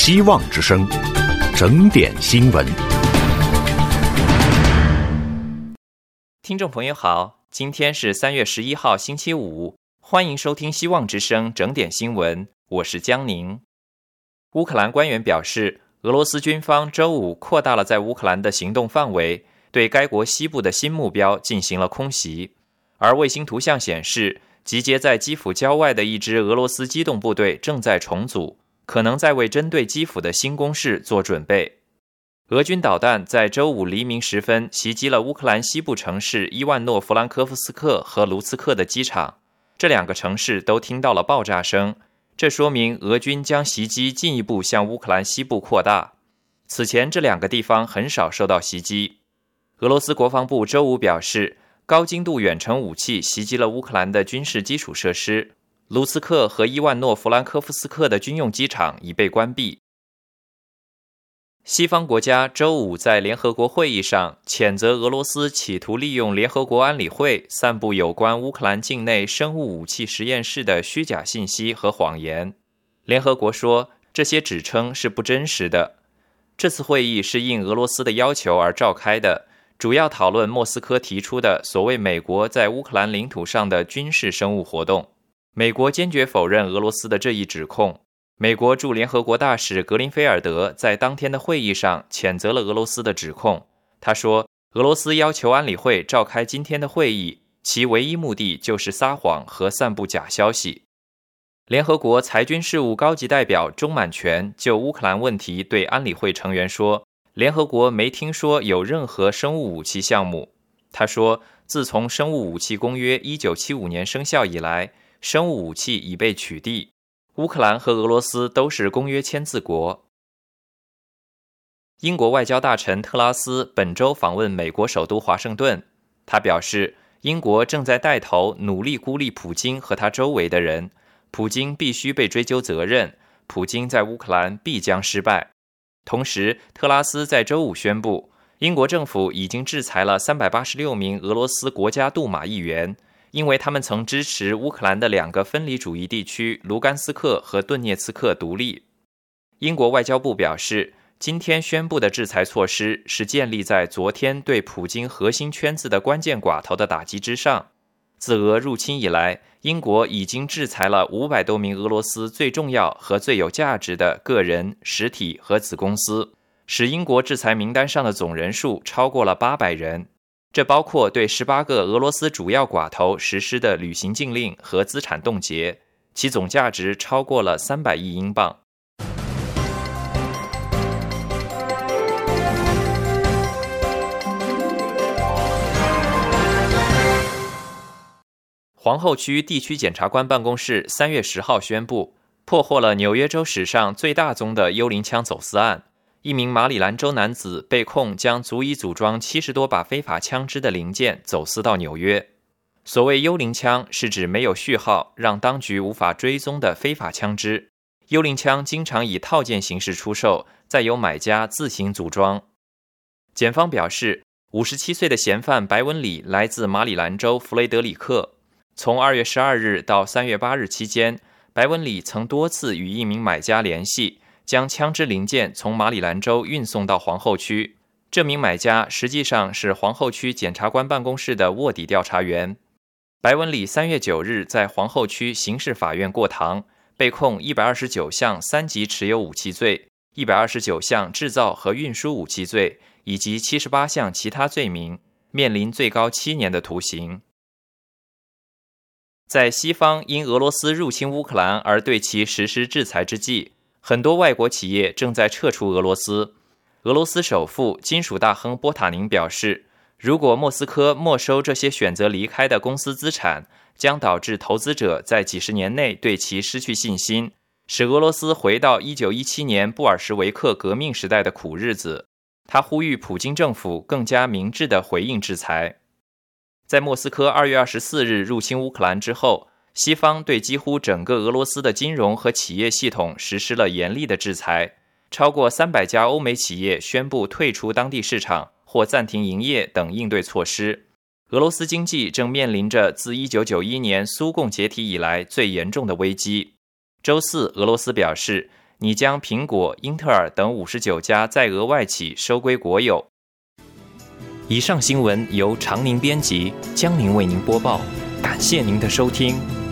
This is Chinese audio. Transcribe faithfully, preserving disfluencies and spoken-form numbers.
希望之声，整点新闻。 听众朋友好，今天是三月十一号星期五，欢迎收听希望之声整点新闻，我是江宁。乌克兰官员表示，俄罗斯军方周五扩大了在乌克兰的行动范围，对该国西部的新目标进行了空袭。而卫星图像显示，集结在基辅郊外的一支俄罗斯机动部队正在重组，可能在为针对基辅的新攻势做准备。俄军导弹在周五黎明时分袭击了乌克兰西部城市伊万诺弗兰科夫斯克和卢茨克的机场，这两个城市都听到了爆炸声，这说明俄军将袭击进一步向乌克兰西部扩大。此前这两个地方很少受到袭击。俄罗斯国防部周五表示，高精度远程武器袭击了乌克兰的军事基础设施，卢茨克和伊万诺弗兰科夫斯克的军用机场已被关闭。西方国家周五在联合国会议上谴责俄罗斯企图利用联合国安理会散布有关乌克兰境内生物武器实验室的虚假信息和谎言。联合国说，这些指称是不真实的。这次会议是应俄罗斯的要求而召开的，主要讨论莫斯科提出的所谓美国在乌克兰领土上的军事生物活动。美国坚决否认俄罗斯的这一指控。美国驻联合国大使格林菲尔德在当天的会议上谴责了俄罗斯的指控。他说，俄罗斯要求安理会召开今天的会议，其唯一目的就是撒谎和散布假消息。联合国裁军事务高级代表钟满全就乌克兰问题对安理会成员说，联合国没听说有任何生物武器项目。他说，自从生物武器公约一九七五年生效以来，生物武器已被取缔。乌克兰和俄罗斯都是公约签字国。英国外交大臣特拉斯本周访问美国首都华盛顿，他表示，英国正在带头努力孤立普京和他周围的人，普京必须被追究责任，普京在乌克兰必将失败。同时，特拉斯在周五宣布，英国政府已经制裁了三百八十六名俄罗斯国家杜马议员，因为他们曾支持乌克兰的两个分离主义地区卢甘斯克和顿涅茨克独立。英国外交部表示，今天宣布的制裁措施是建立在昨天对普京核心圈子的关键寡头的打击之上。自俄入侵以来，英国已经制裁了五百多名俄罗斯最重要和最有价值的个人、实体和子公司，使英国制裁名单上的总人数超过了八百人。这包括对十八个俄罗斯主要寡头实施的旅行禁令和资产冻结，其总价值超过了三百亿英镑。皇后区地区检察官办公室三月十号宣布，破获了纽约州史上最大宗的幽灵枪走私案。一名马里兰州男子被控将足以组装七十多把非法枪支的零件走私到纽约。所谓幽灵枪是指没有序号，让当局无法追踪的非法枪支。幽灵枪经常以套件形式出售，再由买家自行组装。检方表示，五十七岁的嫌犯白文里来自马里兰州弗雷德里克。从二月十二日到三月八日期间，白文里曾多次与一名买家联系，将枪支零件从马里兰州运送到皇后区。这名买家实际上是皇后区检察官办公室的卧底调查员。白文里三月九日在皇后区刑事法院过堂，被控一百二十九项三级持有武器罪、一百二十九项制造和运输武器罪以及七十八项其他罪名，面临最高七年的徒刑。在西方因俄罗斯入侵乌克兰而对其实施制裁之际，很多外国企业正在撤出俄罗斯。俄罗斯首富金属大亨波塔宁表示，如果莫斯科没收这些选择离开的公司资产，将导致投资者在几十年内对其失去信心，使俄罗斯回到一九一七年布尔什维克革命时代的苦日子。他呼吁普京政府更加明智地回应制裁。在莫斯科二月二十四日入侵乌克兰之后，西方对几乎整个俄罗斯的金融和企业系统实施了严厉的制裁，超过三百家欧美企业宣布退出当地市场或暂停营业等应对措施。俄罗斯经济正面临着自一九九一年苏共解体以来最严重的危机。周四，俄罗斯表示， 拟将苹果、英特尔等五十九家再额外企收归国有。以上新闻由长宁编辑，江宁为您播报，感谢您的收听。